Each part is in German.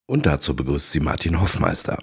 Und dazu begrüßt sie Martin Hoffmeister.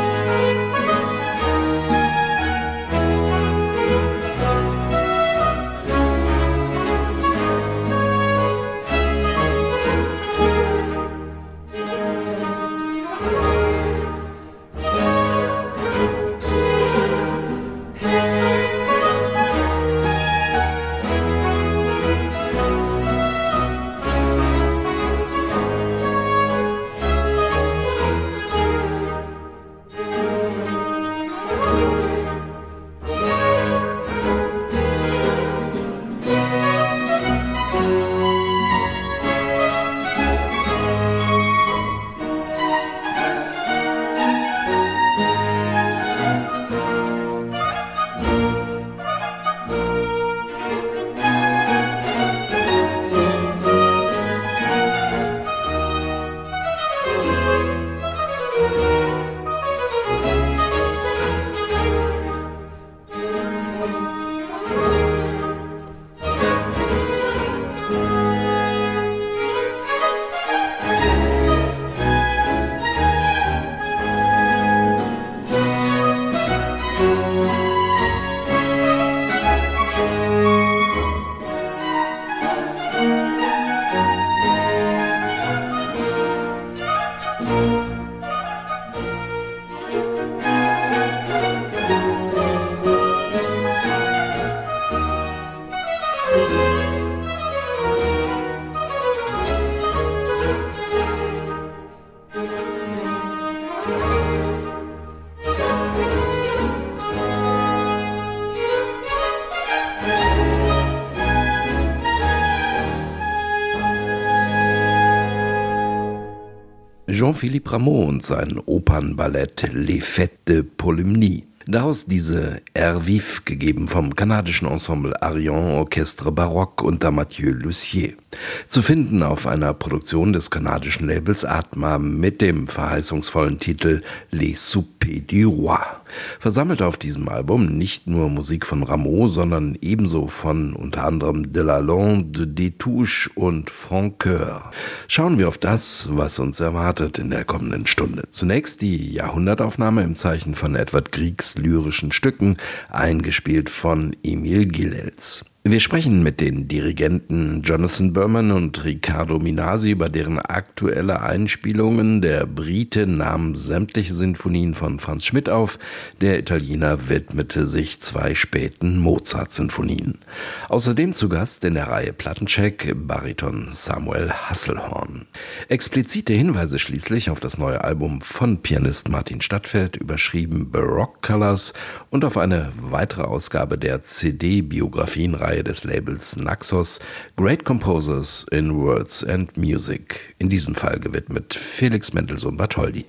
Jean-Philippe Rameau und sein Opernballett Les Fêtes de Polymnie. Daraus diese Air Vif, gegeben vom kanadischen Ensemble Arion Orchestre Baroque unter Mathieu Lussier. Zu finden auf einer Produktion des kanadischen Labels Atma mit dem verheißungsvollen Titel Les Soupers du Roi. Versammelt auf diesem Album nicht nur Musik von Rameau, sondern ebenso von unter anderem Delalande, Destouches und Franck Coeur. Schauen wir auf das, was uns erwartet in der kommenden Stunde. Zunächst die Jahrhundertaufnahme im Zeichen von Edvard Griegs lyrischen Stücken, eingespielt von Emil Gilels. Wir sprechen mit den Dirigenten Jonathan Berman und Riccardo Minasi über deren aktuelle Einspielungen. Der Brite nahm sämtliche Sinfonien von Franz Schmidt auf, der Italiener widmete sich 2 späten Mozart-Sinfonien. Außerdem zu Gast in der Reihe Plattencheck Bariton Samuel Hasselhorn. Explizite Hinweise schließlich auf das neue Album von Pianist Martin Stadtfeld, überschrieben Baroque Colors, und auf eine weitere Ausgabe der CD-Biografien-Reihe des Labels Naxos, Great Composers in Words and Music, in diesem Fall gewidmet Felix Mendelssohn Bartholdy.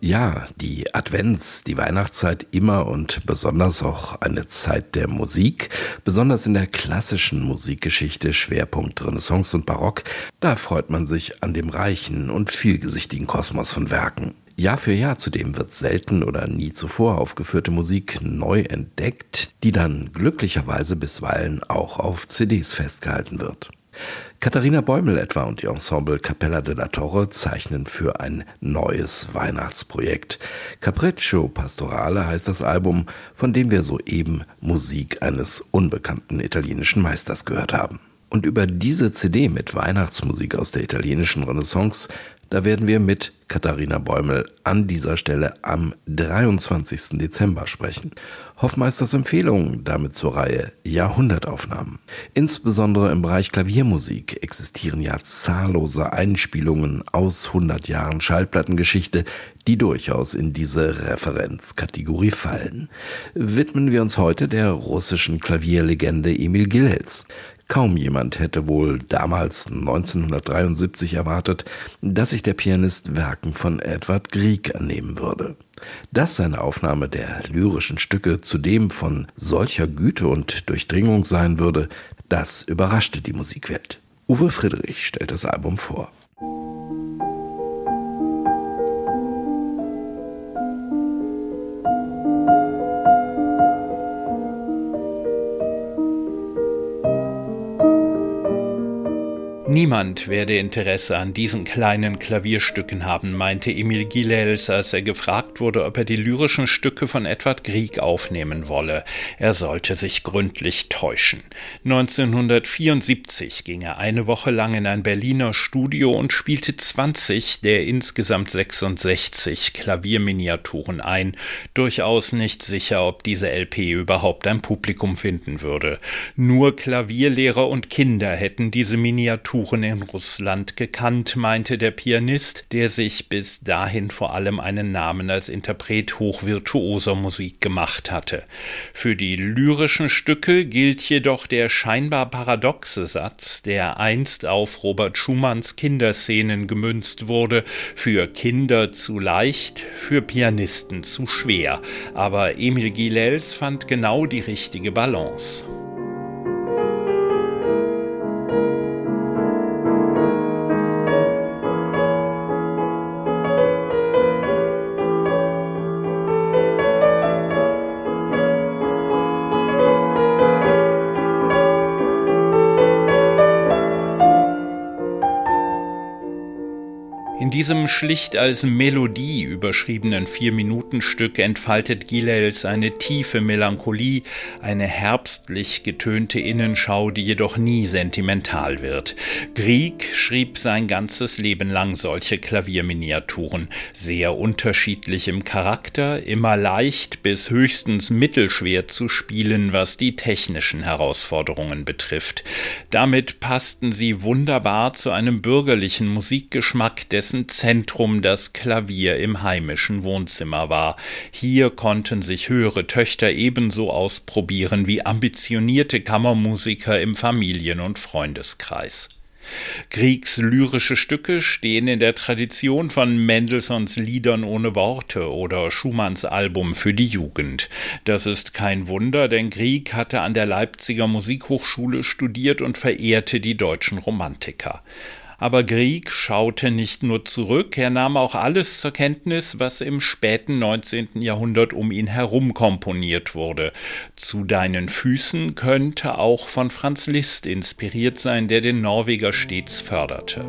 Ja, die Advents-, die Weihnachtszeit immer und besonders auch eine Zeit der Musik, besonders in der klassischen Musikgeschichte, Schwerpunkt Renaissance und Barock, da freut man sich an dem reichen und vielgesichtigen Kosmos von Werken. Jahr für Jahr zudem wird selten oder nie zuvor aufgeführte Musik neu entdeckt, die dann glücklicherweise bisweilen auch auf CDs festgehalten wird. Katharina Bäumel etwa und ihr Ensemble Cappella della Torre zeichnen für ein neues Weihnachtsprojekt. Capriccio Pastorale heißt das Album, von dem wir soeben Musik eines unbekannten italienischen Meisters gehört haben. Und über diese CD mit Weihnachtsmusik aus der italienischen Renaissance, da werden wir mit Katharina Bäumel an dieser Stelle am 23. Dezember sprechen. Hoffmeisters Empfehlung damit zur Reihe Jahrhundertaufnahmen. Insbesondere im Bereich Klaviermusik existieren ja zahllose Einspielungen aus 100 Jahren Schallplattengeschichte, die durchaus in diese Referenzkategorie fallen. Widmen wir uns heute der russischen Klavierlegende Emil Gilels. Kaum jemand hätte wohl damals 1973 erwartet, dass sich der Pianist Werken von Edvard Grieg annehmen würde. Dass seine Aufnahme der lyrischen Stücke zudem von solcher Güte und Durchdringung sein würde, das überraschte die Musikwelt. Uwe Friedrich stellt das Album vor. Niemand werde Interesse an diesen kleinen Klavierstücken haben, meinte Emil Gilels, als er gefragt wurde, ob er die lyrischen Stücke von Edvard Grieg aufnehmen wolle. Er sollte sich gründlich täuschen. 1974 ging er eine Woche lang in ein Berliner Studio und spielte 20 der insgesamt 66 Klavierminiaturen ein. Durchaus nicht sicher, ob diese LP überhaupt ein Publikum finden würde. Nur Klavierlehrer und Kinder hätten diese Miniaturen in Russland gekannt, meinte der Pianist, der sich bis dahin vor allem einen Namen als Interpret hochvirtuoser Musik gemacht hatte. Für die lyrischen Stücke gilt jedoch der scheinbar paradoxe Satz, der einst auf Robert Schumanns Kinderszenen gemünzt wurde: für Kinder zu leicht, für Pianisten zu schwer. Aber Emil Gilels fand genau die richtige Balance. In diesem schlicht als Melodie überschriebenen 4-Minuten-Stück entfaltet Gilels eine tiefe Melancholie, eine herbstlich getönte Innenschau, die jedoch nie sentimental wird. Grieg schrieb sein ganzes Leben lang solche Klavierminiaturen, sehr unterschiedlich im Charakter, immer leicht bis höchstens mittelschwer zu spielen, was die technischen Herausforderungen betrifft. Damit passten sie wunderbar zu einem bürgerlichen Musikgeschmack, dessen Zentrum das Klavier im heimischen Wohnzimmer war. Hier konnten sich höhere Töchter ebenso ausprobieren wie ambitionierte Kammermusiker im Familien- und Freundeskreis. Griegs lyrische Stücke stehen in der Tradition von Mendelssohns Liedern ohne Worte oder Schumanns Album für die Jugend. Das ist kein Wunder, denn Grieg hatte an der Leipziger Musikhochschule studiert und verehrte die deutschen Romantiker. Aber Grieg schaute nicht nur zurück, er nahm auch alles zur Kenntnis, was im späten 19. Jahrhundert um ihn herum komponiert wurde. Zu deinen Füßen könnte auch von Franz Liszt inspiriert sein, der den Norweger stets förderte.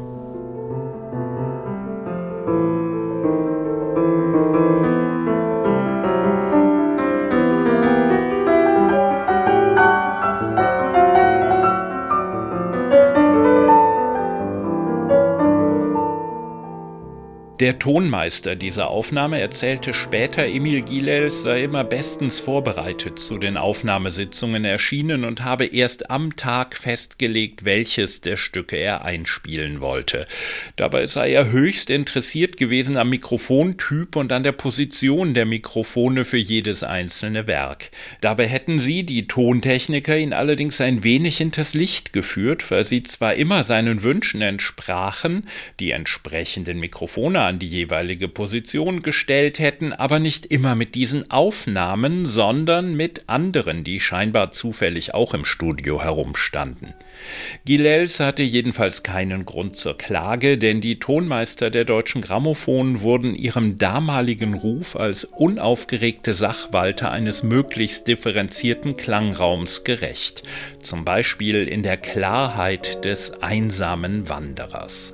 Der Tonmeister dieser Aufnahme erzählte später, Emil Gilels sei immer bestens vorbereitet zu den Aufnahmesitzungen erschienen und habe erst am Tag festgelegt, welches der Stücke er einspielen wollte. Dabei sei er höchst interessiert gewesen am Mikrofontyp und an der Position der Mikrofone für jedes einzelne Werk. Dabei hätten sie, die Tontechniker, ihn allerdings ein wenig hinters Licht geführt, weil sie zwar immer seinen Wünschen entsprachen, die entsprechenden Mikrofone an die jeweilige Position gestellt hätten, aber nicht immer mit diesen Aufnahmen, sondern mit anderen, die scheinbar zufällig auch im Studio herumstanden. Gilels hatte jedenfalls keinen Grund zur Klage, denn die Tonmeister der Deutschen Grammophon wurden ihrem damaligen Ruf als unaufgeregte Sachwalter eines möglichst differenzierten Klangraums gerecht, zum Beispiel in der Klarheit des einsamen Wanderers.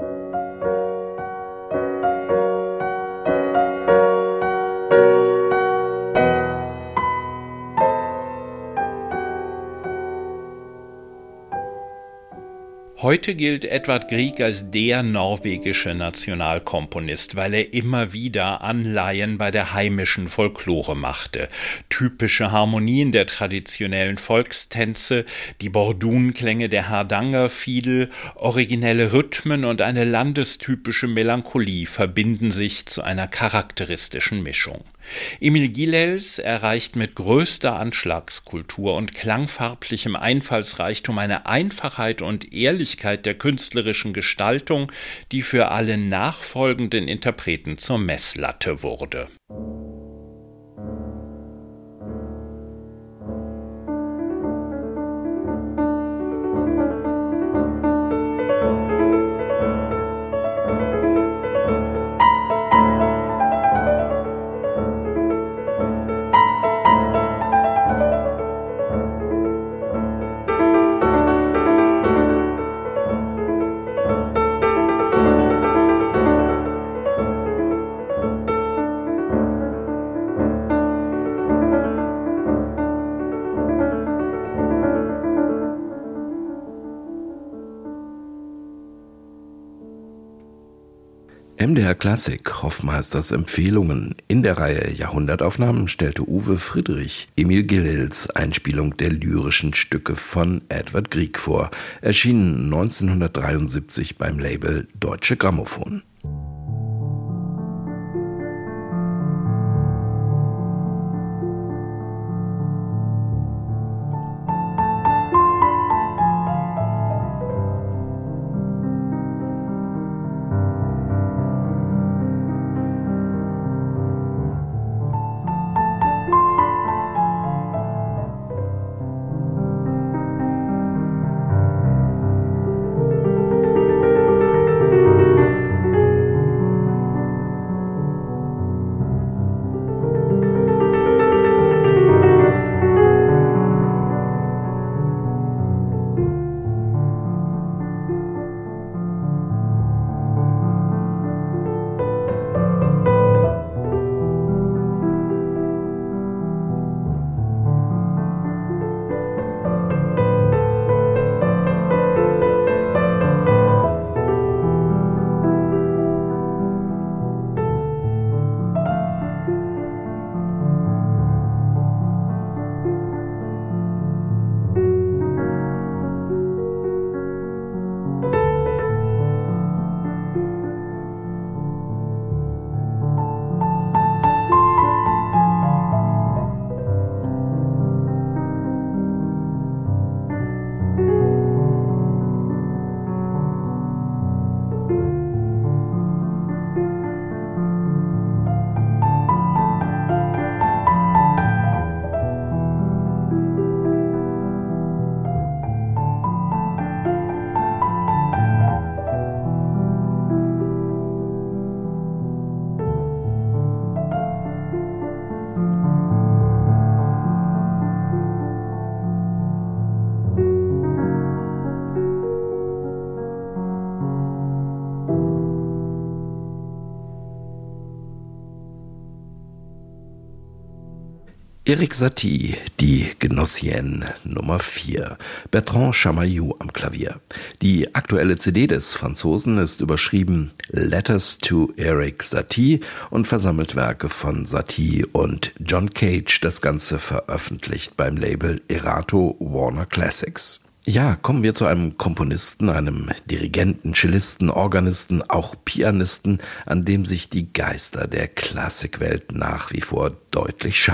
Heute gilt Edvard Grieg als der norwegische Nationalkomponist, weil er immer wieder Anleihen bei der heimischen Folklore machte. Typische Harmonien der traditionellen Volkstänze, die Bordunklänge der Hardangerfiedel, originelle Rhythmen und eine landestypische Melancholie verbinden sich zu einer charakteristischen Mischung. Emil Gilels erreicht mit größter Anschlagskultur und klangfarblichem Einfallsreichtum eine Einfachheit und Ehrlichkeit der künstlerischen Gestaltung, die für alle nachfolgenden Interpreten zur Messlatte wurde. MDR Klassik, Hoffmeisters Empfehlungen. In der Reihe Jahrhundertaufnahmen stellte Uwe Friedrich Emil Gilels Einspielung der lyrischen Stücke von Edvard Grieg vor, erschienen 1973 beim Label Deutsche Grammophon. Erik Satie, die Gnossienne Nummer 4, Bertrand Chamayou am Klavier. Die aktuelle CD des Franzosen ist überschrieben Letters to Erik Satie und versammelt Werke von Satie und John Cage, das Ganze veröffentlicht beim Label Erato Warner Classics. Ja, kommen wir zu einem Komponisten, einem Dirigenten, Cellisten, Organisten, auch Pianisten, an dem sich die Geister der Klassikwelt nach wie vor deutlich scheiden.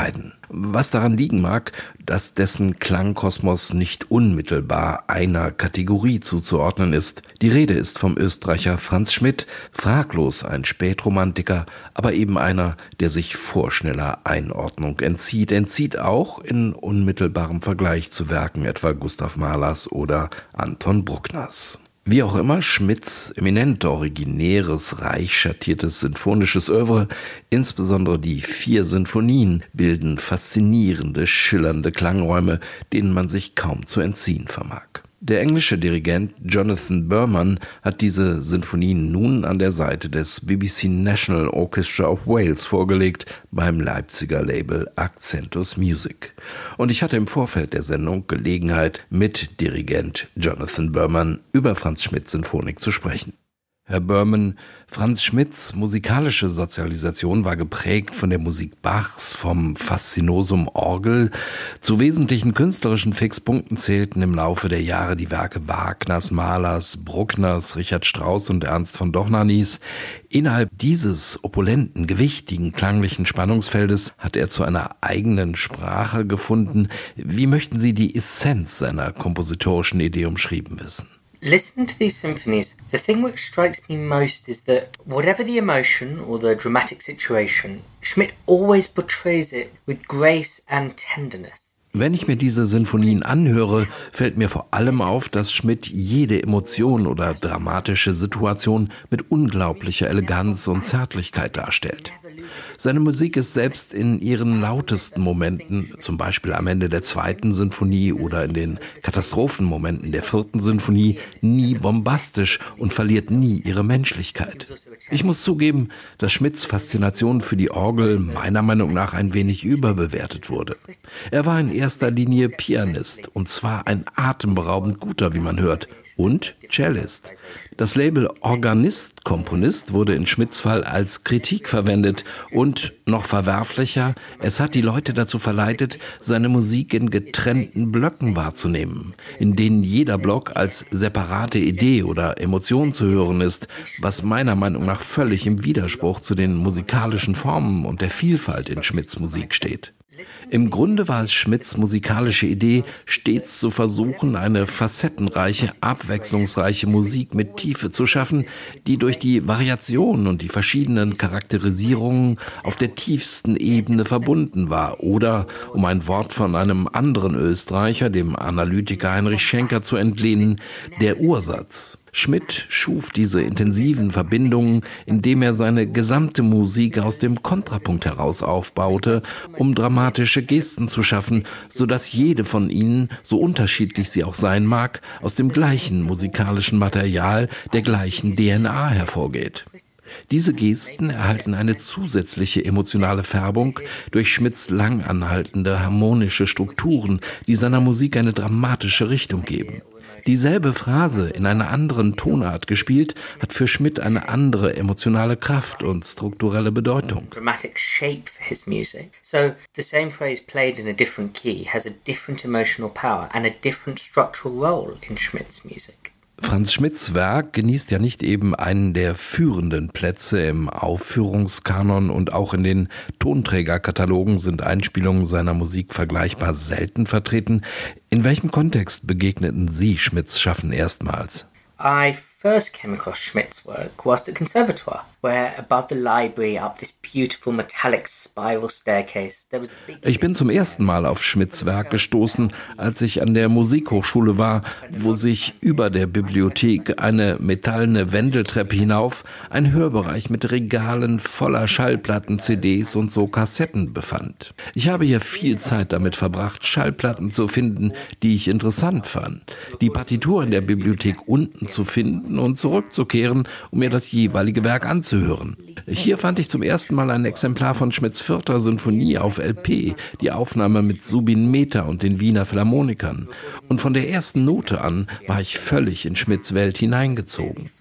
was daran liegen mag, dass dessen Klangkosmos nicht unmittelbar einer Kategorie zuzuordnen ist. Die Rede ist vom Österreicher Franz Schmidt, fraglos ein Spätromantiker, aber eben einer, der sich vorschneller Einordnung entzieht auch in unmittelbarem Vergleich zu Werken etwa Gustav Mahlers oder Anton Bruckners. Wie auch immer, Schmidts eminent originäres, reich schattiertes sinfonisches Œuvre, insbesondere die 4 Sinfonien, bilden faszinierende, schillernde Klangräume, denen man sich kaum zu entziehen vermag. Der englische Dirigent Jonathan Burman hat diese Sinfonien nun an der Seite des BBC National Orchestra of Wales vorgelegt beim Leipziger Label Accentus Music. Und ich hatte im Vorfeld der Sendung Gelegenheit, mit Dirigent Jonathan Burman über Franz Schmidts Sinfonik zu sprechen. Herr Burman, Franz Schmidts musikalische Sozialisation war geprägt von der Musik Bachs, vom Faszinosum Orgel. Zu wesentlichen künstlerischen Fixpunkten zählten im Laufe der Jahre die Werke Wagners, Mahlers, Bruckners, Richard Strauss und Ernst von Dohnanys. Innerhalb dieses opulenten, gewichtigen, klanglichen Spannungsfeldes hat er zu einer eigenen Sprache gefunden. Wie möchten Sie die Essenz seiner kompositorischen Idee umschrieben wissen? Listening to these symphonies, the thing which strikes me most is that whatever the emotion or the dramatic situation, Schmidt always portrays it with grace and tenderness. Wenn ich mir diese Sinfonien anhöre, fällt mir vor allem auf, dass Schmidt jede Emotion oder dramatische Situation mit unglaublicher Eleganz und Zärtlichkeit darstellt. Seine Musik ist selbst in ihren lautesten Momenten, zum Beispiel am Ende der 2. Sinfonie oder in den Katastrophenmomenten der 4. Sinfonie, nie bombastisch und verliert nie ihre Menschlichkeit. Ich muss zugeben, dass Schmidts Faszination für die Orgel meiner Meinung nach ein wenig überbewertet wurde. Er war in erster Linie Pianist, und zwar ein atemberaubend guter, wie man hört, und Cellist. Das Label Organist-Komponist wurde in Schmidts Fall als Kritik verwendet und, noch verwerflicher, es hat die Leute dazu verleitet, seine Musik in getrennten Blöcken wahrzunehmen, in denen jeder Block als separate Idee oder Emotion zu hören ist, was meiner Meinung nach völlig im Widerspruch zu den musikalischen Formen und der Vielfalt in Schmidts Musik steht. Im Grunde war es Schmidts musikalische Idee, stets zu versuchen, eine facettenreiche, abwechslungsreiche Musik mit Tiefe zu schaffen, die durch die Variationen und die verschiedenen Charakterisierungen auf der tiefsten Ebene verbunden war. Oder, um ein Wort von einem anderen Österreicher, dem Analytiker Heinrich Schenker, zu entlehnen, der Ursatz. Schmidt schuf diese intensiven Verbindungen, indem er seine gesamte Musik aus dem Kontrapunkt heraus aufbaute, um dramatische Gesten zu schaffen, sodass jede von ihnen, so unterschiedlich sie auch sein mag, aus dem gleichen musikalischen Material, der gleichen DNA hervorgeht. Diese Gesten erhalten eine zusätzliche emotionale Färbung durch Schmidts lang anhaltende harmonische Strukturen, die seiner Musik eine dramatische Richtung geben. Dieselbe Phrase in einer anderen Tonart gespielt, hat für Schmidt eine andere emotionale Kraft und strukturelle Bedeutung. Dramatic shape for his music. So the same phrase played in a different key has a different emotional power and a different structural role in Schmidt's music. Franz Schmidts Werk genießt ja nicht eben einen der führenden Plätze im Aufführungskanon, und auch in den Tonträgerkatalogen sind Einspielungen seiner Musik vergleichbar selten vertreten. In welchem Kontext begegneten Sie Schmidts Schaffen erstmals? I first came across Schmidt's work whilst at Conservatoire, where above the library up this beautiful metallic spiral staircase there was a big... Ich bin zum ersten Mal auf Schmidts Werk gestoßen, als ich an der Musikhochschule war, wo sich über der Bibliothek eine metallene Wendeltreppe hinauf ein Hörbereich mit Regalen voller Schallplatten, CDs und so Kassetten befand. Ich habe hier viel Zeit damit verbracht, Schallplatten zu finden, die ich interessant fand, die Partitur in der Bibliothek unten zu finden und zurückzukehren, um mir das jeweilige Werk anzuhören. Hier fand ich zum ersten Mal ein Exemplar von Schmidts 4. Sinfonie auf LP, die Aufnahme mit Subin Mehta und den Wiener Philharmonikern. Und von der ersten Note an war ich völlig in Schmidts Welt hineingezogen.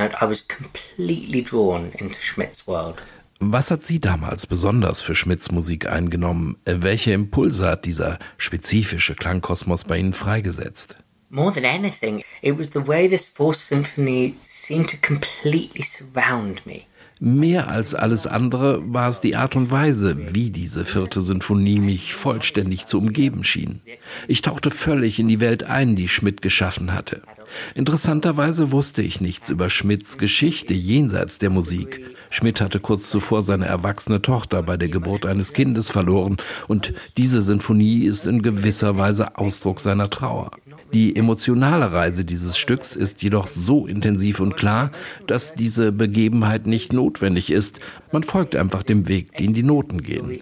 Was hat Sie damals besonders für Schmidts Musik eingenommen? Welche Impulse hat dieser spezifische Klangkosmos bei Ihnen freigesetzt? More than anything, it was the way this 4th symphony seemed to completely surround me. Mehr als alles andere war es die Art und Weise, wie diese 4. Sinfonie mich vollständig zu umgeben schien. Ich tauchte völlig in die Welt ein, die Schmidt geschaffen hatte. Interessanterweise wusste ich nichts über Schmidts Geschichte jenseits der Musik. Schmidt hatte kurz zuvor seine erwachsene Tochter bei der Geburt eines Kindes verloren und diese Sinfonie ist in gewisser Weise Ausdruck seiner Trauer. Die emotionale Reise dieses Stücks ist jedoch so intensiv und klar, dass diese Begebenheit nicht notwendig ist. Man folgt einfach dem Weg, den die Noten gehen.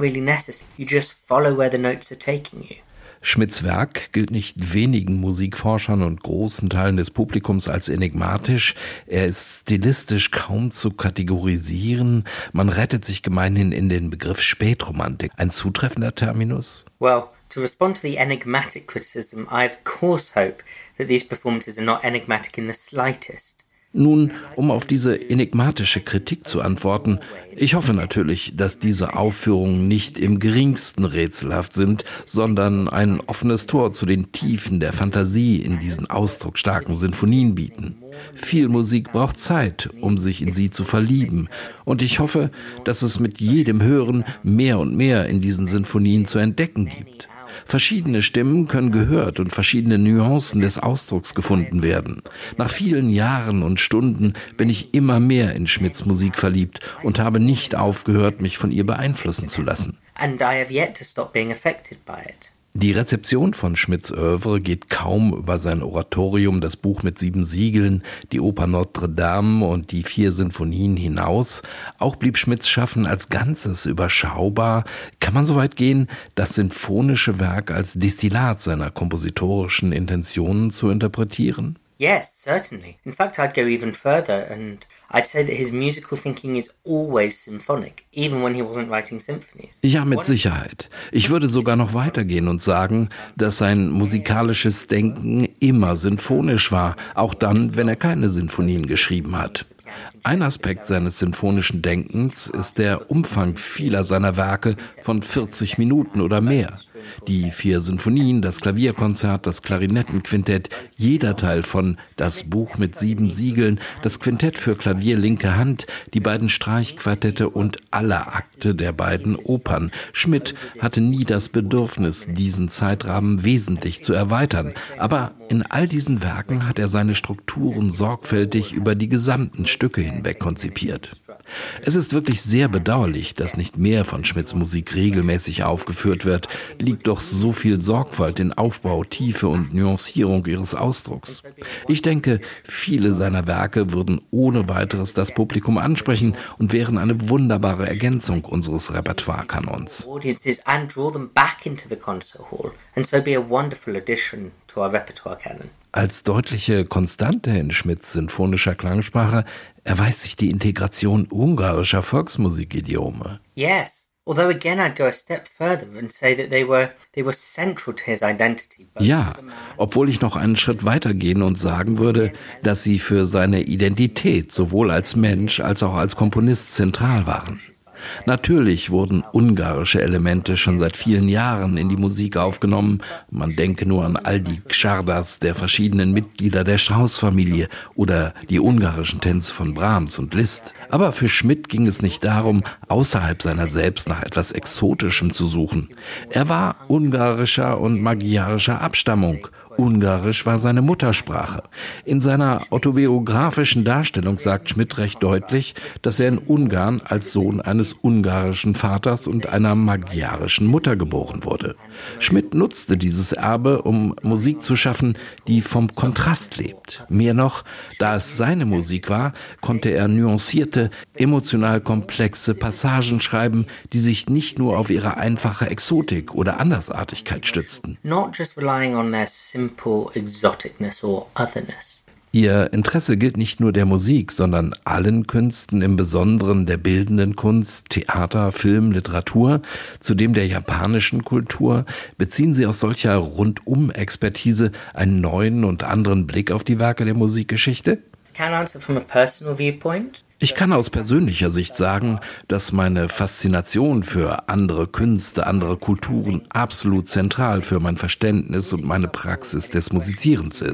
Schmidts Werk gilt nicht wenigen Musikforschern und großen Teilen des Publikums als enigmatisch. Er ist stilistisch kaum zu kategorisieren. Man rettet sich gemeinhin in den Begriff Spätromantik. Ein zutreffender Terminus? Well, to respond to the enigmatic criticism, I of course hope that these performances are not enigmatic in the slightest. Nun, um auf diese enigmatische Kritik zu antworten, ich hoffe natürlich, dass diese Aufführungen nicht im geringsten rätselhaft sind, sondern ein offenes Tor zu den Tiefen der Fantasie in diesen ausdrucksstarken Sinfonien bieten. Viel Musik braucht Zeit, um sich in sie zu verlieben, und ich hoffe, dass es mit jedem Hören mehr und mehr in diesen Sinfonien zu entdecken gibt. Verschiedene Stimmen können gehört und verschiedene Nuancen des Ausdrucks gefunden werden. Nach vielen Jahren und Stunden bin ich immer mehr in Schmidts Musik verliebt und habe nicht aufgehört, mich von ihr beeinflussen zu lassen. And I have yet to stop being affected by it. Die Rezeption von Schmidts Œuvre geht kaum über sein Oratorium, das Buch mit 7 Siegeln, die Oper Notre Dame und die 4 Sinfonien hinaus. Auch blieb Schmidts Schaffen als Ganzes überschaubar. Kann man so weit gehen, das sinfonische Werk als Destillat seiner kompositorischen Intentionen zu interpretieren? Yes, certainly. In fact, I'd go even further and I'd say that his musical thinking is always symphonic, even when he wasn't writing symphonies. Ja, mit Sicherheit. Ich würde sogar noch weitergehen und sagen, dass sein musikalisches Denken immer sinfonisch war, auch dann, wenn er keine Sinfonien geschrieben hat. Ein Aspekt seines sinfonischen Denkens ist der Umfang vieler seiner Werke von 40 Minuten oder mehr. Die 4 Sinfonien, das Klavierkonzert, das Klarinettenquintett, jeder Teil von Das Buch mit 7 Siegeln, das Quintett für Klavier linke Hand, die beiden Streichquartette und alle Akte der beiden Opern. Schmidt hatte nie das Bedürfnis, diesen Zeitrahmen wesentlich zu erweitern, aber in all diesen Werken hat er seine Strukturen sorgfältig über die gesamten Stücke hinweg konzipiert. Es ist wirklich sehr bedauerlich, dass nicht mehr von Schmidts Musik regelmäßig aufgeführt wird. Liegt doch so viel Sorgfalt in Aufbau, Tiefe und Nuancierung ihres Ausdrucks. Ich denke, viele seiner Werke würden ohne weiteres das Publikum ansprechen und wären eine wunderbare Ergänzung unseres Repertoire-Kanons. Als deutliche Konstante in Schmidts sinfonischer Klangsprache erweist sich die Integration ungarischer Volksmusikidiome. Yes, although again I'd go a step further and say that they were central to his identity. Ja, obwohl ich noch einen Schritt weiter gehen und sagen würde, dass sie für seine Identität sowohl als Mensch als auch als Komponist zentral waren. Natürlich wurden ungarische Elemente schon seit vielen Jahren in die Musik aufgenommen. Man denke nur an all die Csardas der verschiedenen Mitglieder der Strauss-Familie oder die ungarischen Tänze von Brahms und Liszt. Aber für Schmidt ging es nicht darum, außerhalb seiner selbst nach etwas Exotischem zu suchen. Er war ungarischer und magyarischer Abstammung. Ungarisch war seine Muttersprache. In seiner autobiografischen Darstellung sagt Schmidt recht deutlich, dass er in Ungarn als Sohn eines ungarischen Vaters und einer magyarischen Mutter geboren wurde. Schmidt nutzte dieses Erbe, um Musik zu schaffen, die vom Kontrast lebt. Mehr noch, da es seine Musik war, konnte er nuancierte, emotional komplexe Passagen schreiben, die sich nicht nur auf ihre einfache Exotik oder Andersartigkeit stützten. Not just relying on their simple exoticness or otherness. Ihr Interesse gilt nicht nur der Musik, sondern allen Künsten, im Besonderen der bildenden Kunst, Theater, Film, Literatur, zudem der japanischen Kultur. Beziehen Sie aus solcher Rundum-Expertise einen neuen und anderen Blick auf die Werke der Musikgeschichte? Can I answer from a personal viewpoint? Ich kann aus persönlicher Sicht sagen, dass meine Faszination für andere Künste, andere Kulturen absolut zentral für mein Verständnis und meine Praxis des Musizierens ist.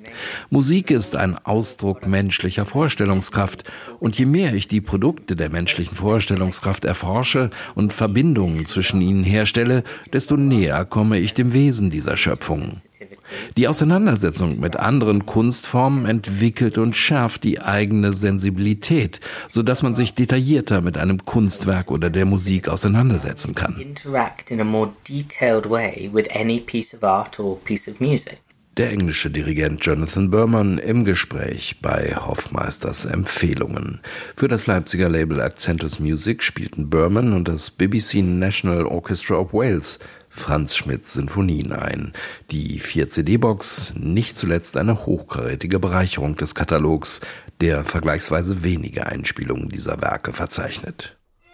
Musik ist ein Ausdruck menschlicher Vorstellungskraft. Und je mehr ich die Produkte der menschlichen Vorstellungskraft erforsche und Verbindungen zwischen ihnen herstelle, desto näher komme ich dem Wesen dieser Schöpfung. Die Auseinandersetzung mit anderen Kunstformen entwickelt und schärft die eigene Sensibilität, sodass man sich detaillierter mit einem Kunstwerk oder der Musik auseinandersetzen kann. Interact in a more detailed way with any piece of art or piece of music. Der englische Dirigent Jonathan Berman im Gespräch bei Hoffmeisters Empfehlungen. Für das Leipziger Label Accentus Music spielten Berman und das BBC National Orchestra of Wales Franz Schmidts Sinfonien ein. Die 4-CD-Box, nicht zuletzt eine hochkarätige Bereicherung des Katalogs, der vergleichsweise wenige Einspielungen dieser Werke verzeichnet.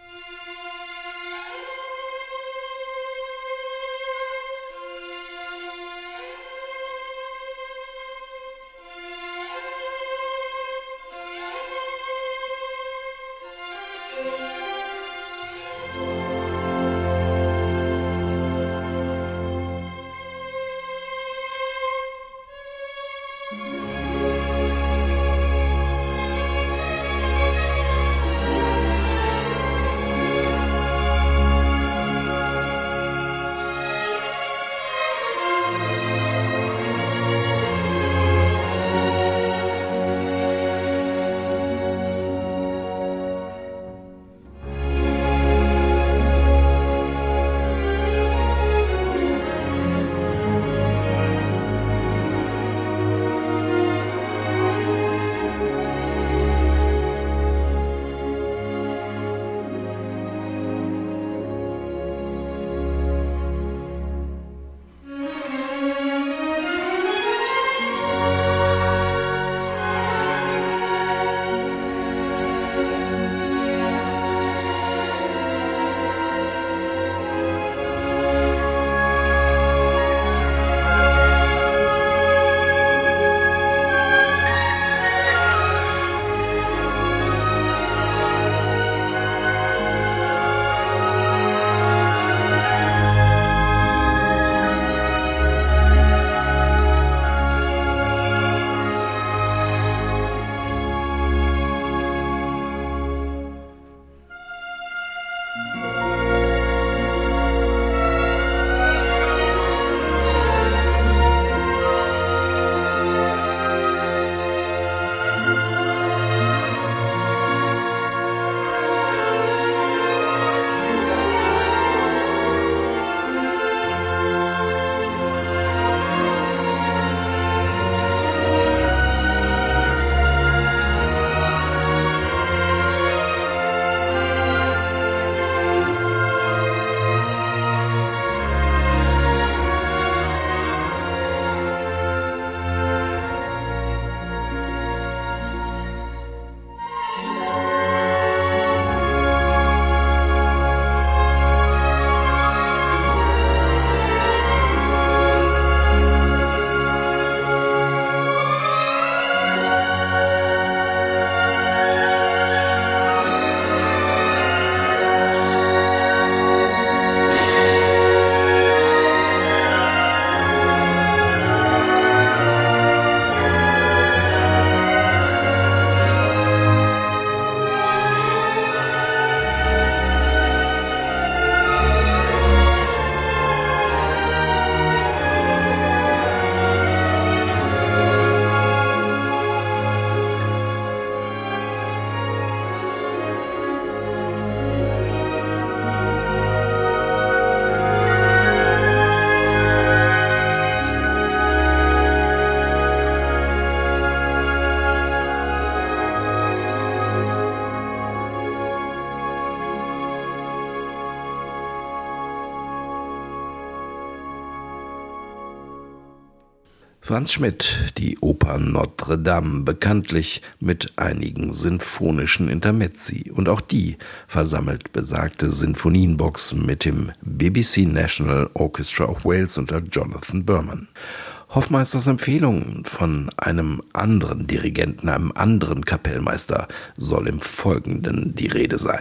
Franz Schmidt, die Oper Notre Dame, bekanntlich mit einigen sinfonischen Intermezzi. Und auch die versammelt besagte Sinfonienbox mit dem BBC National Orchestra of Wales unter Jonathan Berman. Hoffmeisters Empfehlung von einem anderen Dirigenten, einem anderen Kapellmeister, soll im Folgenden die Rede sein.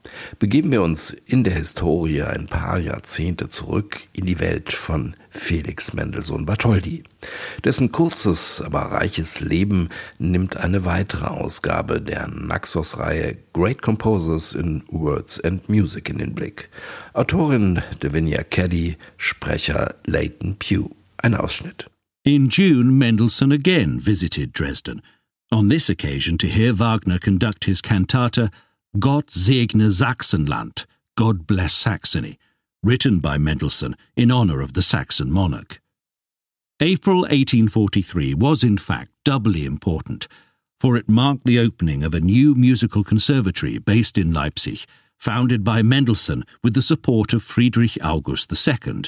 Begeben wir uns in der Historie ein paar Jahrzehnte zurück in die Welt von Felix Mendelssohn Bartholdy. Dessen kurzes, aber reiches Leben nimmt eine weitere Ausgabe der Naxos-Reihe Great Composers in Words and Music in den Blick. Autorin Davinia Caddy, Sprecher Leighton Pugh. Ein Ausschnitt. In June, Mendelssohn again visited Dresden, on this occasion to hear Wagner conduct his cantata Gott segne Sachsenland, God Bless Saxony, written by Mendelssohn in honor of the Saxon monarch. April 1843 was in fact doubly important, for it marked the opening of a new musical conservatory based in Leipzig, founded by Mendelssohn with the support of Friedrich August II.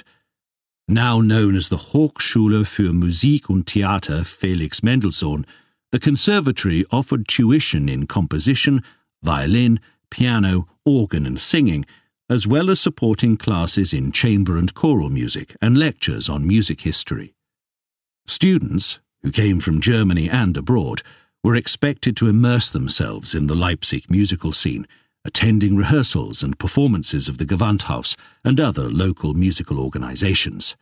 Now known as the Hochschule für Musik und Theater Felix Mendelssohn, the conservatory offered tuition in composition, violin, piano, organ and singing, as well as supporting classes in chamber and choral music and lectures on music history. Students, who came from Germany and abroad, were expected to immerse themselves in the Leipzig musical scene, attending rehearsals and performances of the Gewandhaus and other local musical organizations.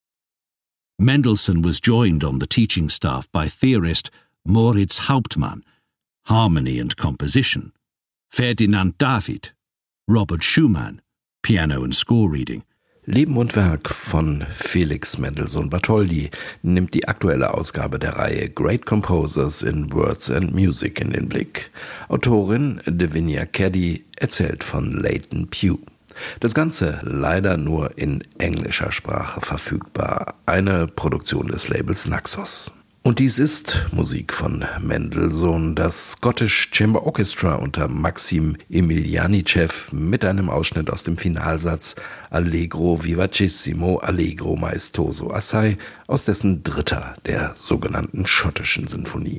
Mendelssohn was joined on the teaching staff by theorist Moritz Hauptmann, harmony and composition, Ferdinand David, Robert Schumann, piano and score reading. Leben und Werk von Felix Mendelssohn Bartholdy nimmt die aktuelle Ausgabe der Reihe Great Composers in Words and Music in den Blick. Autorin Davinia Caddy erzählt von Leighton Pugh. Das Ganze leider nur in englischer Sprache verfügbar, eine Produktion des Labels Naxos. Und dies ist Musik von Mendelssohn, das Scottish Chamber Orchestra unter Maxim Emilianichev mit einem Ausschnitt aus dem Finalsatz Allegro vivacissimo, allegro maestoso assai aus dessen dritter der sogenannten schottischen Sinfonie.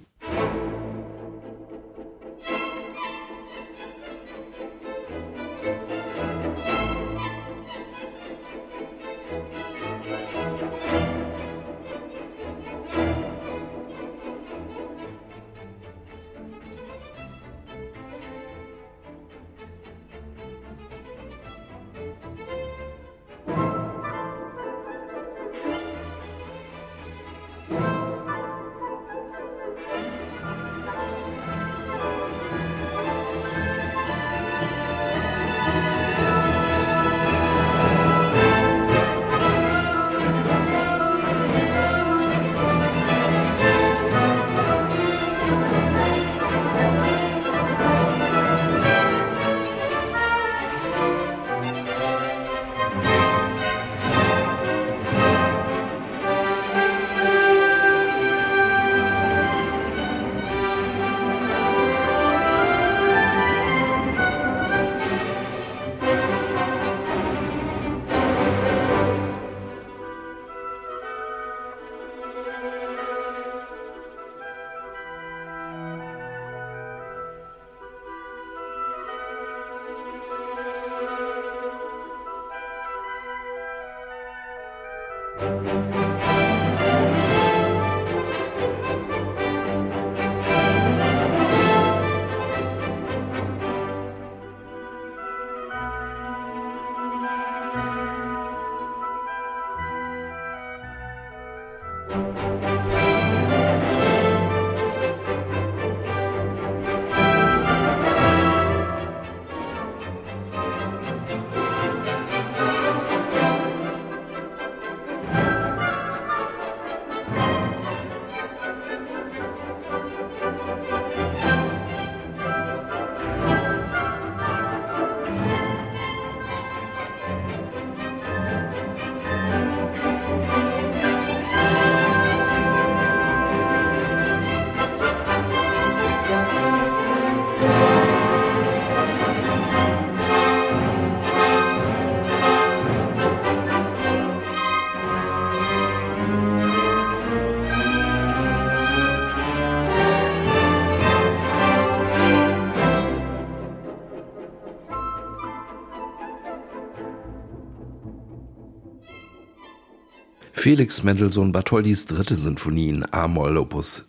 Felix Mendelssohn Bartholdys 3. Sinfonie in A-Moll Opus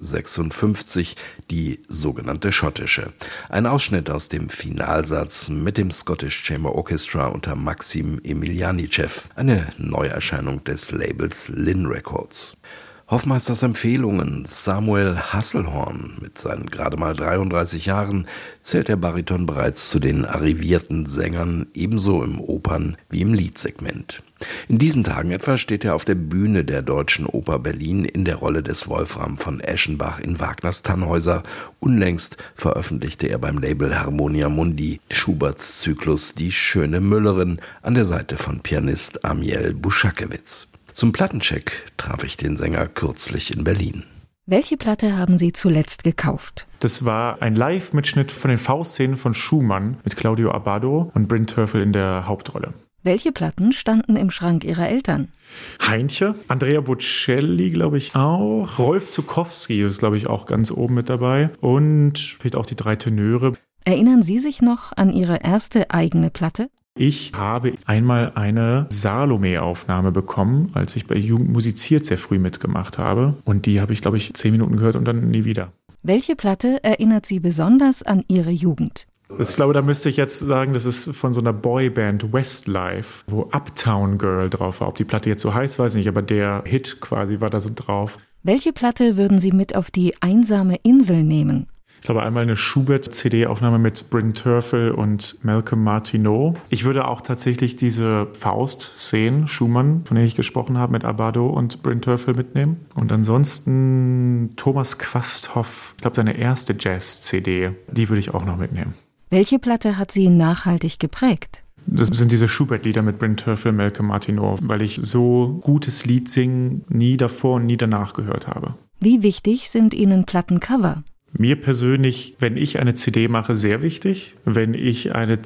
56, die sogenannte schottische. Ein Ausschnitt aus dem Finalsatz mit dem Scottish Chamber Orchestra unter Maxim Emilianichev, eine Neuerscheinung des Labels Lin Records. Hoffmeisters Empfehlungen. Samuel Hasselhorn. Mit seinen gerade mal 33 Jahren zählt der Bariton bereits zu den arrivierten Sängern, ebenso im Opern- wie im Liedsegment. In diesen Tagen etwa steht er auf der Bühne der Deutschen Oper Berlin in der Rolle des Wolfram von Eschenbach in Wagners Tannhäuser. Unlängst veröffentlichte er beim Label Harmonia Mundi Schuberts Zyklus Die schöne Müllerin an der Seite von Pianist Amiel Buschakewitz. Zum Plattencheck traf ich den Sänger kürzlich in Berlin. Welche Platte haben Sie zuletzt gekauft? Das war ein Live-Mitschnitt von den Faustszenen von Schumann mit Claudio Abbado und Bryn Terfel in der Hauptrolle. Welche Platten standen im Schrank Ihrer Eltern? Heintje, Andrea Bocelli, glaube ich auch. Rolf Zuckowski ist, glaube ich, auch ganz oben mit dabei. Und vielleicht auch die 3 Tenöre. Erinnern Sie sich noch an Ihre erste eigene Platte? Ich habe einmal eine Salome-Aufnahme bekommen, als ich bei Jugend musiziert sehr früh mitgemacht habe. Und die habe ich, glaube ich, 10 Minuten gehört und dann nie wieder. Welche Platte erinnert Sie besonders an Ihre Jugend? Ich glaube, da müsste ich jetzt sagen, das ist von so einer Boyband Westlife, wo Uptown Girl drauf war. Ob die Platte jetzt so heißt, weiß ich nicht, aber der Hit quasi war da so drauf. Welche Platte würden Sie mit auf die einsame Insel nehmen? Ich glaube, einmal eine Schubert-CD-Aufnahme mit Bryn Terfel und Malcolm Martineau. Ich würde auch tatsächlich diese Faust-Szenen, Schumann, von denen ich gesprochen habe, mit Abbado und Bryn Terfel mitnehmen. Und ansonsten Thomas Quasthoff, ich glaube, seine erste Jazz-CD, die würde ich auch noch mitnehmen. Welche Platte hat Sie nachhaltig geprägt? Das sind diese Schubert-Lieder mit Bryn Terfel, Malcolm Martineau, weil ich so gutes Lied-Singen nie davor und nie danach gehört habe. Wie wichtig sind Ihnen Plattencover? Mir persönlich, wenn ich eine CD mache, sehr wichtig. Wenn ich eine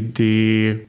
CD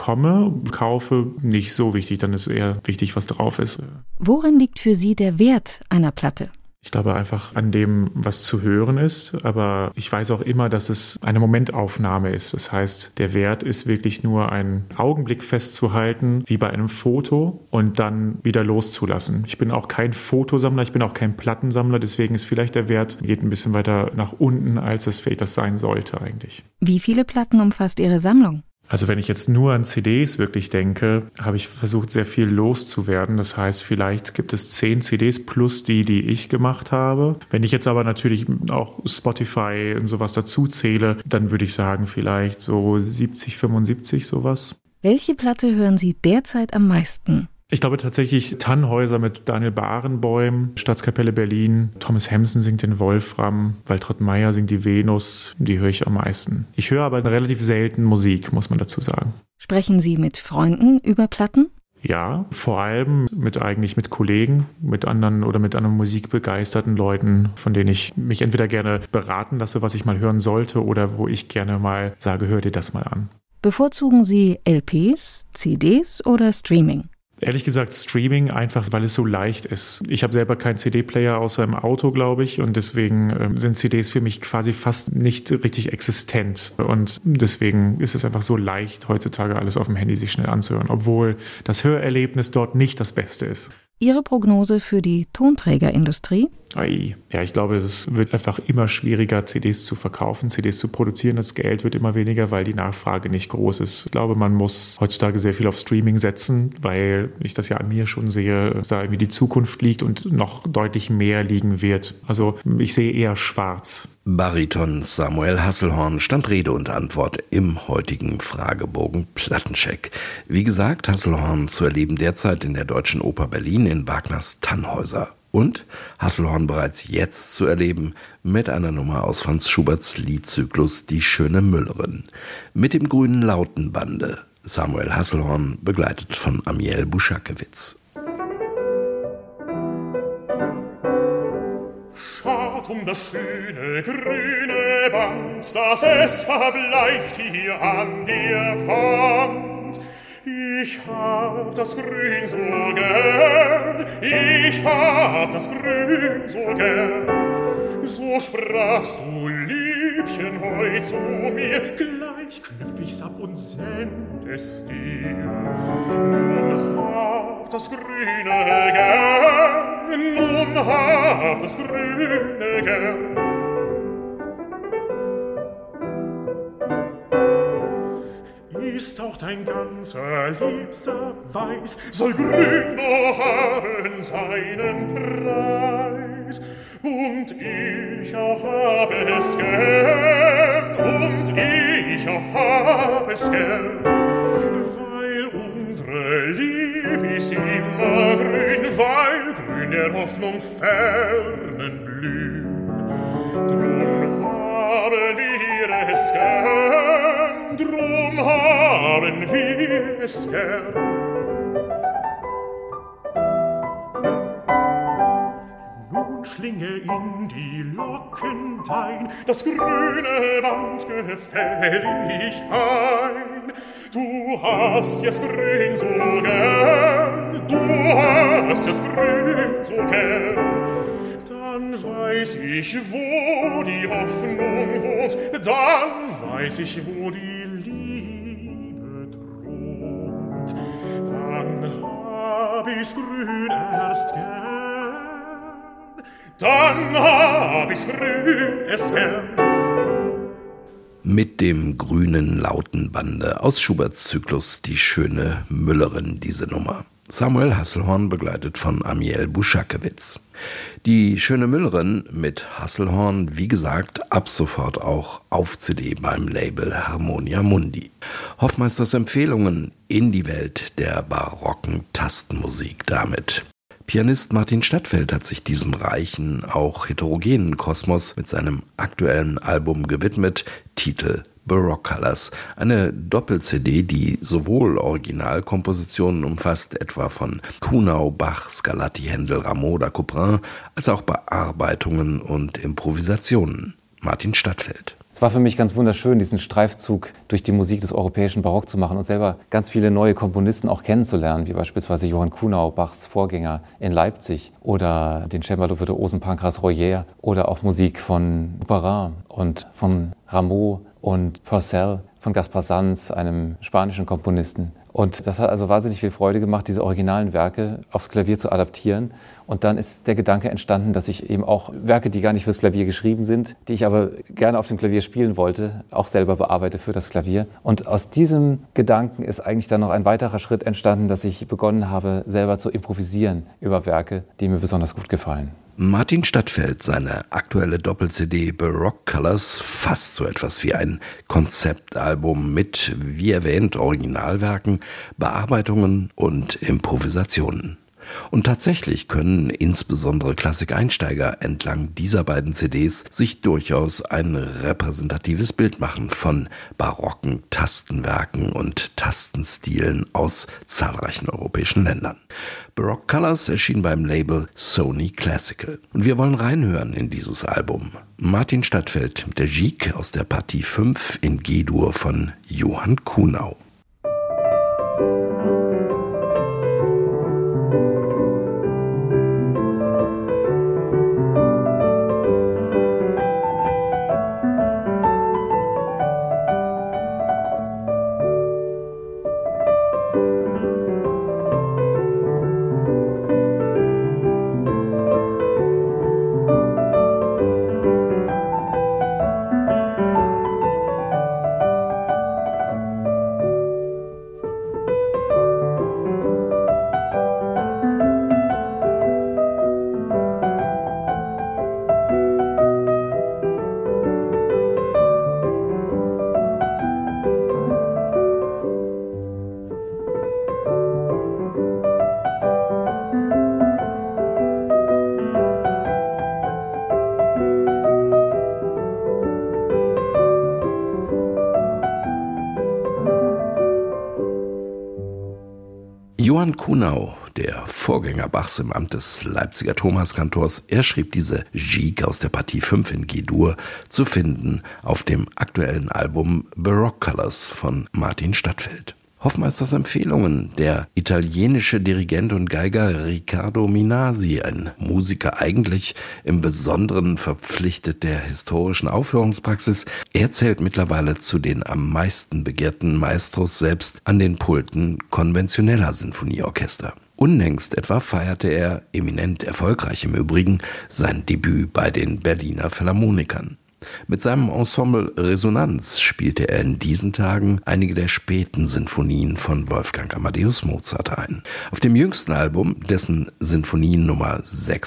kaufe, nicht so wichtig. Dann ist eher wichtig, was drauf ist. Worin liegt für Sie der Wert einer Platte? Ich glaube einfach an dem, was zu hören ist, aber ich weiß auch immer, dass es eine Momentaufnahme ist. Das heißt, der Wert ist wirklich nur einen Augenblick festzuhalten, wie bei einem Foto und dann wieder loszulassen. Ich bin auch kein Fotosammler, ich bin auch kein Plattensammler, deswegen ist vielleicht der Wert geht ein bisschen weiter nach unten, als es vielleicht das sein sollte eigentlich. Wie viele Platten umfasst Ihre Sammlung? Also wenn ich jetzt nur an CDs wirklich denke, habe ich versucht, sehr viel loszuwerden. Das heißt, vielleicht gibt es 10 CDs plus die ich gemacht habe. Wenn ich jetzt aber natürlich auch Spotify und sowas dazu zähle, dann würde ich sagen, vielleicht so 70, 75 sowas. Welche Platte hören Sie derzeit am meisten? Ich glaube tatsächlich Tannhäuser mit Daniel Barenboim, Staatskapelle Berlin, Thomas Hemsen singt den Wolfram, Waltraud Meyer singt die Venus, die höre ich am meisten. Ich höre aber relativ selten Musik, muss man dazu sagen. Sprechen Sie mit Freunden über Platten? Ja, vor allem mit Kollegen, mit anderen musikbegeisterten Leuten, von denen ich mich entweder gerne beraten lasse, was ich mal hören sollte, oder wo ich gerne mal sage, hör dir das mal an. Bevorzugen Sie LPs, CDs oder Streaming? Ehrlich gesagt Streaming, einfach weil es so leicht ist. Ich habe selber keinen CD-Player außer im Auto, glaube ich, und deswegen sind CDs für mich quasi fast nicht richtig existent. Und deswegen ist es einfach so leicht, heutzutage alles auf dem Handy sich schnell anzuhören, obwohl das Hörerlebnis dort nicht das Beste ist. Ihre Prognose für die Tonträgerindustrie? Ja, ich glaube, es wird einfach immer schwieriger, CDs zu verkaufen, CDs zu produzieren. Das Geld wird immer weniger, weil die Nachfrage nicht groß ist. Ich glaube, man muss heutzutage sehr viel auf Streaming setzen, weil ich das ja an mir schon sehe, dass da irgendwie die Zukunft liegt und noch deutlich mehr liegen wird. Also ich sehe eher schwarz. Bariton Samuel Hasselhorn stand Rede und Antwort im heutigen Fragebogen Plattencheck. Wie gesagt, Hasselhorn zu erleben derzeit in der Deutschen Oper Berlin in Wagners Tannhäuser. Und Hasselhorn bereits jetzt zu erleben mit einer Nummer aus Franz Schuberts Liedzyklus Die schöne Müllerin. Mit dem grünen Lautenbande. Samuel Hasselhorn begleitet von Amiel Buschakewitz. Schaut um das schöne grüne Band, das es verbleicht hier an der Wand. Ich hab das Grün so gern, ich hab das Grün so gern. So sprachst du, Liebchen, heut zu mir, gleich knüpf ich's ab und send es dir. Nun hab hab das Grüne gern, nun hab das Grüne gern. Ist auch dein ganzer Liebster weiß, soll grün doch haben seinen Preis. Und ich auch hab es gern, und ich auch hab es gern, weil unsere Lieb ist immer grün, weil grün der Hoffnung fernen blühen. Drum haben wir es gern, drum haben wir es gern. Nun schlinge in die Locken dein das grüne Band gefällig ein. Du hast es grün so gern, du hast es grün so gern. Dann weiß ich, wo die Hoffnung wohnt, dann weiß ich, wo die Liebe thront. Dann hab ich's grün erst gern, dann hab ich's grün erst gern. Mit dem grünen Lautenbande aus Schuberts Zyklus Die schöne Müllerin, diese Nummer. Samuel Hasselhorn begleitet von Amiel Buschakewitz. Die schöne Müllerin mit Hasselhorn, wie gesagt, ab sofort auch auf CD beim Label Harmonia Mundi. Hoffmeisters Empfehlungen in die Welt der barocken Tastenmusik damit. Pianist Martin Stadtfeld hat sich diesem reichen, auch heterogenen Kosmos mit seinem aktuellen Album gewidmet, Titel Baroque Colors, eine Doppel-CD, die sowohl Originalkompositionen umfasst, etwa von Kuhnau, Bach, Scarlatti, Händel, Rameau oder Couperin, als auch Bearbeitungen und Improvisationen. Martin Stadtfeld. Es war für mich ganz wunderschön, diesen Streifzug durch die Musik des europäischen Barock zu machen und selber ganz viele neue Komponisten auch kennenzulernen, wie beispielsweise Johann Kuhnau, Bachs Vorgänger in Leipzig, oder den Cembalo-Virtuosen Pancras Royer, oder auch Musik von Couperin und von Rameau und Purcell, von Gaspar Sanz, einem spanischen Komponisten. Und das hat also wahnsinnig viel Freude gemacht, diese originalen Werke aufs Klavier zu adaptieren. Und dann ist der Gedanke entstanden, dass ich eben auch Werke, die gar nicht fürs Klavier geschrieben sind, die ich aber gerne auf dem Klavier spielen wollte, auch selber bearbeite für das Klavier. Und aus diesem Gedanken ist eigentlich dann noch ein weiterer Schritt entstanden, dass ich begonnen habe, selber zu improvisieren über Werke, die mir besonders gut gefallen. Martin Stadtfeld, seine aktuelle Doppel-CD Baroque Colors, fast so etwas wie ein Konzeptalbum mit, wie erwähnt, Originalwerken, Bearbeitungen und Improvisationen. Und tatsächlich können insbesondere Klassikeinsteiger entlang dieser beiden CDs sich durchaus ein repräsentatives Bild machen von barocken Tastenwerken und Tastenstilen aus zahlreichen europäischen Ländern. Baroque Colors erschien beim Label Sony Classical. Und wir wollen reinhören in dieses Album. Martin Stadtfeld mit der Gigue aus der Partie 5 in G-Dur von Johann Kuhnau. Johann Kuhnau, der Vorgänger Bachs im Amt des Leipziger Thomaskantors, er schrieb diese Gigue aus der Partie 5 in G-Dur, zu finden auf dem aktuellen Album Baroque Colors von Martin Stadtfeld. Hoffmeisters Empfehlungen: der italienische Dirigent und Geiger Riccardo Minasi, ein Musiker eigentlich im Besonderen verpflichtet der historischen Aufführungspraxis. Er zählt mittlerweile zu den am meisten begehrten Maestros selbst an den Pulten konventioneller Sinfonieorchester. Unlängst etwa feierte er, eminent erfolgreich im Übrigen, sein Debüt bei den Berliner Philharmonikern. Mit seinem Ensemble Resonanz spielte er in diesen Tagen einige der späten Sinfonien von Wolfgang Amadeus Mozart ein. Auf dem jüngsten Album, dessen Sinfonien Nummer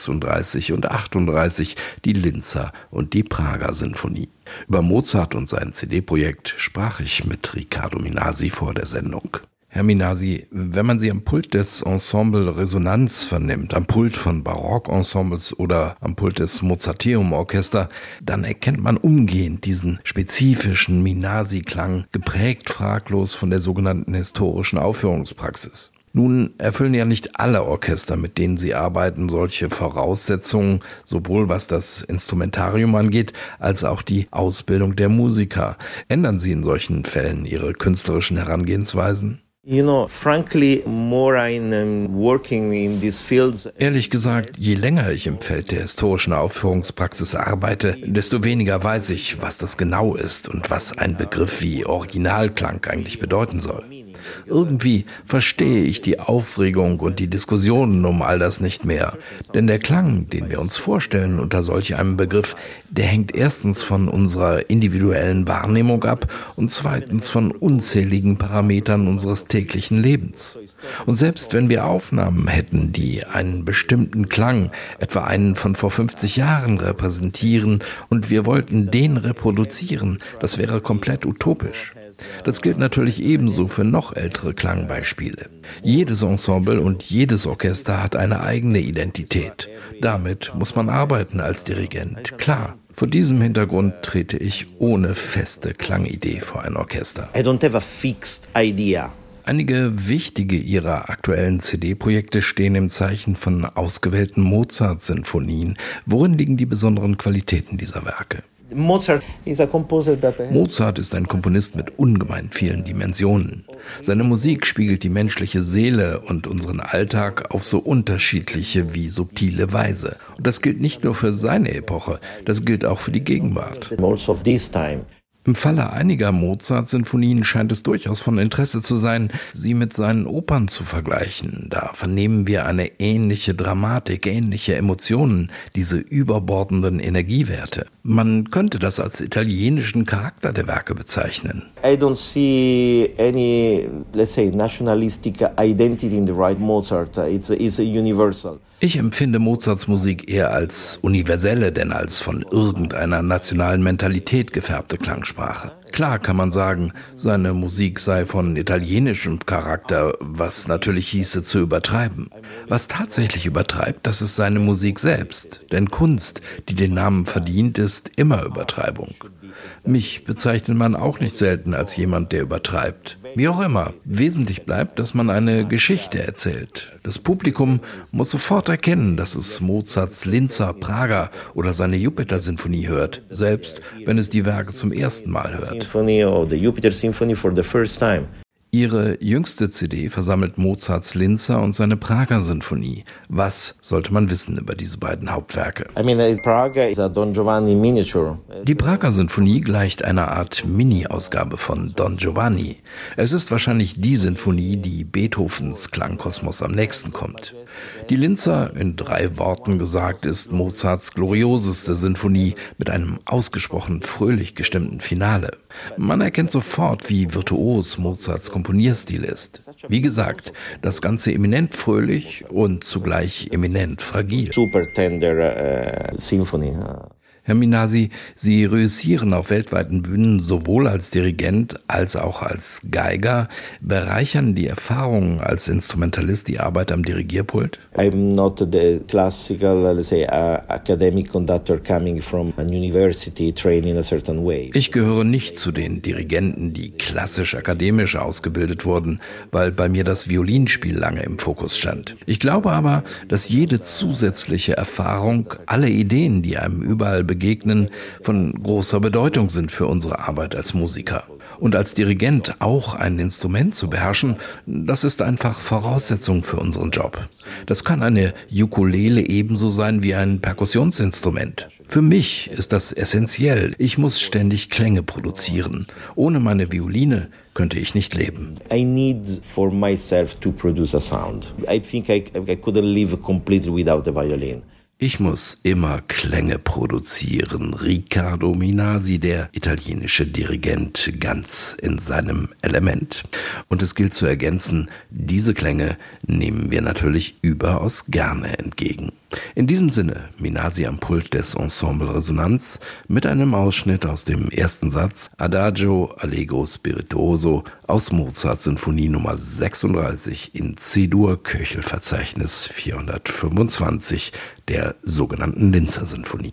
36 und 38, die Linzer und die Prager Sinfonie. Über Mozart und sein CD-Projekt sprach ich mit Riccardo Minasi vor der Sendung. Herr Minasi, wenn man Sie am Pult des Ensemble Resonanz vernimmt, am Pult von Barockensembles oder am Pult des Mozarteum-Orchester, dann erkennt man umgehend diesen spezifischen Minasi-Klang, geprägt fraglos von der sogenannten historischen Aufführungspraxis. Nun erfüllen ja nicht alle Orchester, mit denen Sie arbeiten, solche Voraussetzungen, sowohl was das Instrumentarium angeht, als auch die Ausbildung der Musiker. Ändern Sie in solchen Fällen Ihre künstlerischen Herangehensweisen? Frankly, more I'm working in these fields. Ehrlich gesagt, je länger ich im Feld der historischen Aufführungspraxis arbeite, desto weniger weiß ich, was das genau ist und was ein Begriff wie Originalklang eigentlich bedeuten soll. Irgendwie verstehe ich die Aufregung und die Diskussionen um all das nicht mehr. Denn der Klang, den wir uns vorstellen unter solch einem Begriff, der hängt erstens von unserer individuellen Wahrnehmung ab und zweitens von unzähligen Parametern unseres täglichen Lebens. Und selbst wenn wir Aufnahmen hätten, die einen bestimmten Klang, etwa einen von vor 50 Jahren repräsentieren, und wir wollten den reproduzieren, das wäre komplett utopisch. Das gilt natürlich ebenso für noch ältere Klangbeispiele. Jedes Ensemble und jedes Orchester hat eine eigene Identität. Damit muss man arbeiten als Dirigent, klar. Vor diesem Hintergrund trete ich ohne feste Klangidee vor ein Orchester. I don't have a fixed idea. Einige wichtige ihrer aktuellen CD-Projekte stehen im Zeichen von ausgewählten Mozart-Sinfonien. Worin liegen die besonderen Qualitäten dieser Werke? Mozart ist ein Komponist mit ungemein vielen Dimensionen. Seine Musik spiegelt die menschliche Seele und unseren Alltag auf so unterschiedliche wie subtile Weise. Und das gilt nicht nur für seine Epoche, das gilt auch für die Gegenwart. Im Falle einiger Mozart-Sinfonien scheint es durchaus von Interesse zu sein, sie mit seinen Opern zu vergleichen. Da vernehmen wir eine ähnliche Dramatik, ähnliche Emotionen, diese überbordenden Energiewerte. Man könnte das als italienischen Charakter der Werke bezeichnen. I don't see any, let's say, nationalistic identity in the right Mozart. It's universal. Ich empfinde Mozarts Musik eher als universelle, denn als von irgendeiner nationalen Mentalität gefärbte Klangsprache. Klar kann man sagen, seine Musik sei von italienischem Charakter, was natürlich hieße zu übertreiben. Was tatsächlich übertreibt, das ist seine Musik selbst. Denn Kunst, die den Namen verdient, ist immer Übertreibung. Mich bezeichnet man auch nicht selten als jemand, der übertreibt. Wie auch immer, wesentlich bleibt, dass man eine Geschichte erzählt. Das Publikum muss sofort erkennen, dass es Mozarts Linzer, Prager oder seine Jupiter-Sinfonie hört, selbst wenn es die Werke zum ersten Mal hört. Ihre jüngste CD versammelt Mozarts Linzer und seine Prager Sinfonie. Was sollte man wissen über diese beiden Hauptwerke? Praga is a Don Giovanni miniature. Die Prager Sinfonie gleicht einer Art Mini-Ausgabe von Don Giovanni. Es ist wahrscheinlich die Sinfonie, die Beethovens Klangkosmos am nächsten kommt. Die Linzer, in 3 Worten gesagt, ist Mozarts glorioseste Sinfonie mit einem ausgesprochen fröhlich gestimmten Finale. Man erkennt sofort, wie virtuos Mozarts Komponierstil ist. Wie gesagt, das Ganze eminent fröhlich und zugleich eminent fragil. Super tender Symphony. Herr Minasi, Sie reüssieren auf weltweiten Bühnen sowohl als Dirigent als auch als Geiger. Bereichern die Erfahrungen als Instrumentalist die Arbeit am Dirigierpult? I'm not the classical, let's say, academic conductor coming from a university trained in a certain way. Ich gehöre nicht zu den Dirigenten, die klassisch-akademisch ausgebildet wurden, weil bei mir das Violinspiel lange im Fokus stand. Ich glaube aber, dass jede zusätzliche Erfahrung, alle Ideen, die einem überall begegnen, von großer Bedeutung sind für unsere Arbeit als Musiker. Und als Dirigent auch ein Instrument zu beherrschen, das ist einfach Voraussetzung für unseren Job. Das kann eine Ukulele ebenso sein wie ein Perkussionsinstrument. Für mich ist das essentiell. Ich muss ständig Klänge produzieren. Ohne meine Violine könnte ich nicht leben. I need for myself to produce a sound. I think I couldn't live completely without the violin. Ich muss immer Klänge produzieren. Riccardo Minasi, der italienische Dirigent, ganz in seinem Element. Und es gilt zu ergänzen, diese Klänge nehmen wir natürlich überaus gerne entgegen. In diesem Sinne, Minasi am Pult des Ensemble Resonanz mit einem Ausschnitt aus dem ersten Satz Adagio Allegro Spirituoso aus Mozarts Sinfonie Nummer 36 in C-Dur, Köchelverzeichnis 425, der sogenannten Linzer Sinfonie.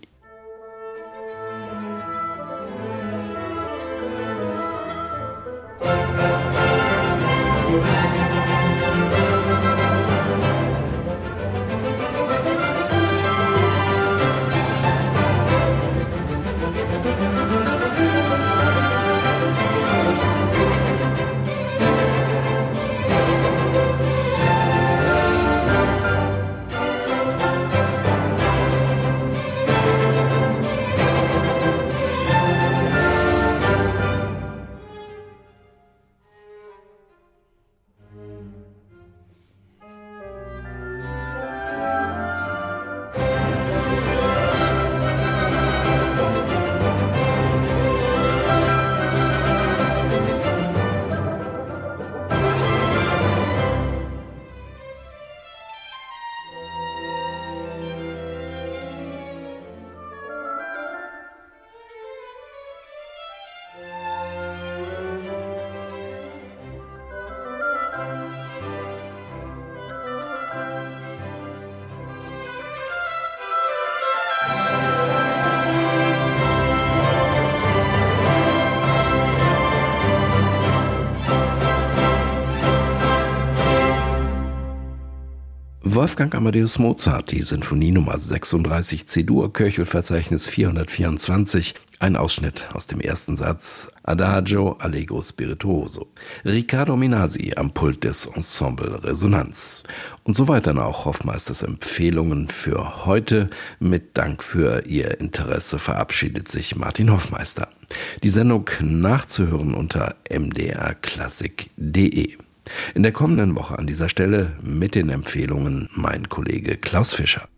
Wolfgang Amadeus Mozart, die Sinfonie Nummer 36 C-Dur, Köchelverzeichnis 424, ein Ausschnitt aus dem ersten Satz Adagio Allegro Spirituoso. Riccardo Minasi am Pult des Ensemble Resonanz. Und soweit dann auch Hoffmeisters Empfehlungen für heute. Mit Dank für Ihr Interesse verabschiedet sich Martin Hoffmeister. Die Sendung nachzuhören unter mdrklassik.de. In der kommenden Woche an dieser Stelle mit den Empfehlungen mein Kollege Klaus Fischer.